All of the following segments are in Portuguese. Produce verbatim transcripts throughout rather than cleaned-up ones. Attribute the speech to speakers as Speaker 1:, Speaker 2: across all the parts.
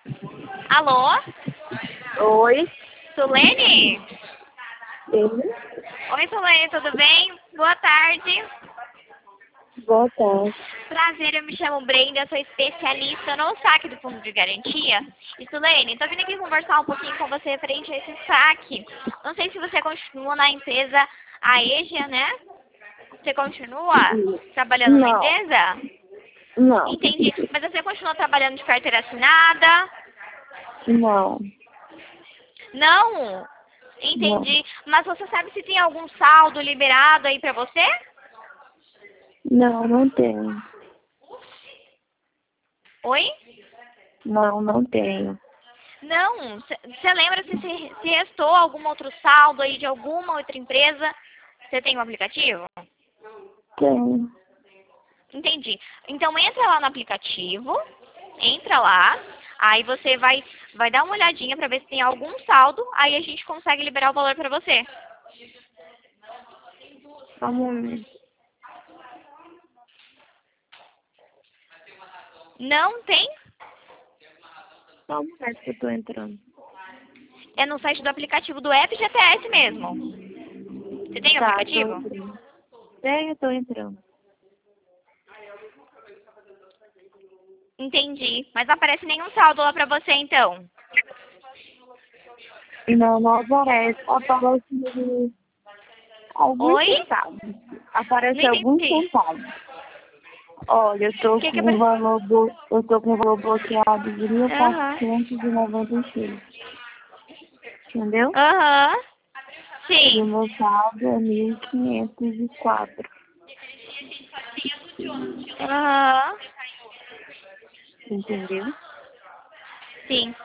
Speaker 1: Alô?
Speaker 2: Oi.
Speaker 1: Sulene?
Speaker 2: Sim.
Speaker 1: Oi, Sulene, tudo bem? Boa tarde.
Speaker 2: Boa tarde.
Speaker 1: Prazer, eu me chamo Brenda, sou especialista no saque do Fundo de Garantia. E Sulene, tô vindo aqui conversar um pouquinho com você frente a esse saque. Não sei se você continua na empresa Aegia, né? Você continua trabalhando na
Speaker 2: Não.
Speaker 1: empresa?
Speaker 2: Não.
Speaker 1: Entendi. Mas você continua trabalhando de carteira assinada?
Speaker 2: Não.
Speaker 1: Não?
Speaker 2: Não.
Speaker 1: Entendi. Mas você sabe se tem algum saldo liberado aí pra você?
Speaker 2: Não, não tenho.
Speaker 1: Oi?
Speaker 2: Não, não tenho.
Speaker 1: Não. Você lembra se, se se restou algum outro saldo aí de alguma outra empresa? Você tem um aplicativo?
Speaker 2: Tenho.
Speaker 1: Entendi. Então entra lá no aplicativo, entra lá, aí você vai, vai dar uma olhadinha pra ver se tem algum saldo, aí a gente consegue liberar o valor pra você.
Speaker 2: Só um momento.
Speaker 1: Não tem?
Speaker 2: Só um momento que eu tô entrando.
Speaker 1: É no site do aplicativo do app G T S mesmo. Você tem o
Speaker 2: Tá, tô
Speaker 1: aplicativo?
Speaker 2: entrando. Tenho, tô entrando.
Speaker 1: Entendi. Mas não aparece nenhum saldo lá pra você então.
Speaker 2: Não, não aparece. Aparece alguns
Speaker 1: Oi?
Speaker 2: centavos.
Speaker 1: Não
Speaker 2: Aparece alguns
Speaker 1: entendi.
Speaker 2: centavos. Olha, eu tô
Speaker 1: O que que
Speaker 2: com o
Speaker 1: aparece?
Speaker 2: valor, blo... eu tô com o valor bloqueado de mil
Speaker 1: Aham.
Speaker 2: quatrocentos e noventa e seis. Entendeu?
Speaker 1: Aham.
Speaker 2: E o
Speaker 1: Sim.
Speaker 2: meu saldo é mil quinhentos e quatro.
Speaker 1: Aham.
Speaker 2: Entendeu?
Speaker 1: Sim.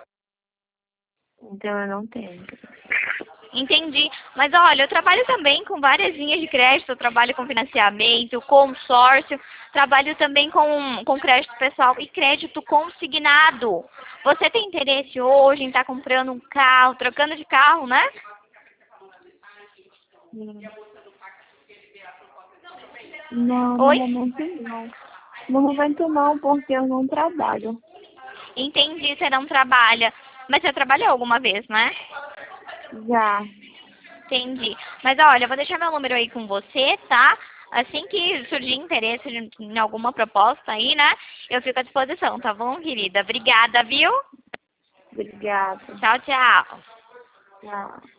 Speaker 2: Então eu não tenho.
Speaker 1: Entendi. Mas olha, eu trabalho também com várias linhas de crédito, eu trabalho com financiamento, consórcio, trabalho também com, com crédito pessoal e crédito consignado. Você tem interesse hoje em estar comprando um carro, trocando de carro, né?
Speaker 2: Não, no
Speaker 1: Oi?
Speaker 2: momento não. No momento não, porque eu não trabalho.
Speaker 1: Entendi, você não trabalha. Mas você trabalhou alguma vez, né?
Speaker 2: Já.
Speaker 1: Entendi. Mas olha, eu vou deixar meu número aí com você, tá? Assim que surgir interesse em em alguma proposta aí, né? Eu fico à disposição, tá bom, querida? Obrigada, viu?
Speaker 2: Obrigada.
Speaker 1: Tchau, tchau.
Speaker 2: Tchau.